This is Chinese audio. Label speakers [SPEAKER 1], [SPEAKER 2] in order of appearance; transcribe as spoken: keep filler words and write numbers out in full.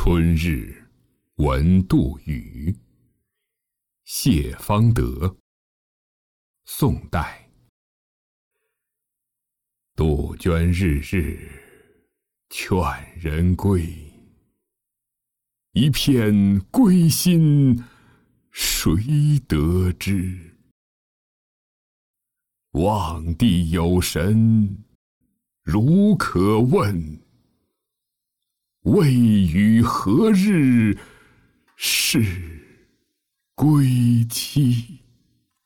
[SPEAKER 1] 春日闻杜宇，谢方德。宋代。杜鹃日日劝人归，一片归心谁得知？望帝有神如可问，未与何日是归期？